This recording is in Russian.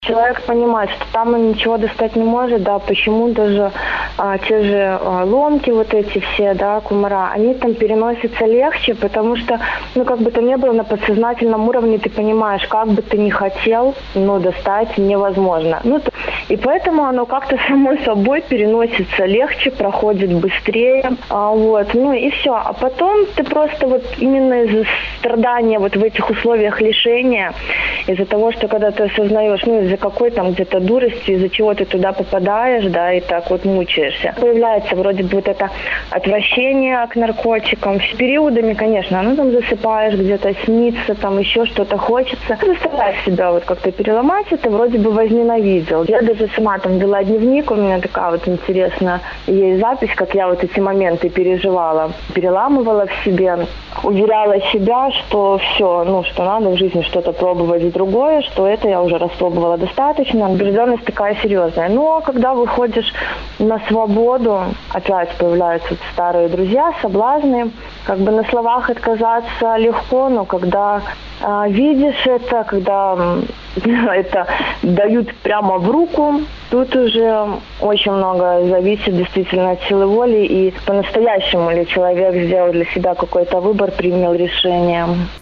Человек понимает, что там он ничего достать не может, да, почему даже те же ломки вот эти все, да, кумара, они там переносятся легче, потому что, как бы то ни было, на подсознательном уровне ты понимаешь, как бы ты ни хотел, но достать невозможно. И поэтому оно как-то само собой переносится легче, проходит быстрее, и все. А потом ты просто вот именно из-за страдания вот в этих условиях лишения, из-за того, что когда ты осознаешь, из-за какой там где-то дурости, из-за чего ты туда попадаешь, да, и так вот мучаешься. Появляется вроде бы вот это отвращение к наркотикам. С периодами, конечно, там засыпаешь, где-то снится, там еще что-то хочется. Заставляешь себя вот как-то переломать это, вроде бы возненавидел. Я даже сама там вела дневник, у меня такая вот интересная есть запись, как я вот эти моменты переживала. Переламывала в себе, уверяла себя, что все, что надо в жизни что-то пробовать другое, что это я уже распробовала достаточно. Убежденность такая серьезная. Но когда выходишь на свободу, опять появляются вот старые друзья, соблазны. Как бы на словах отказаться легко, но когда видишь это, когда это дают прямо в руку, тут уже очень много зависит действительно от силы воли и по-настоящему ли человек сделал для себя какой-то выбор, принял решение.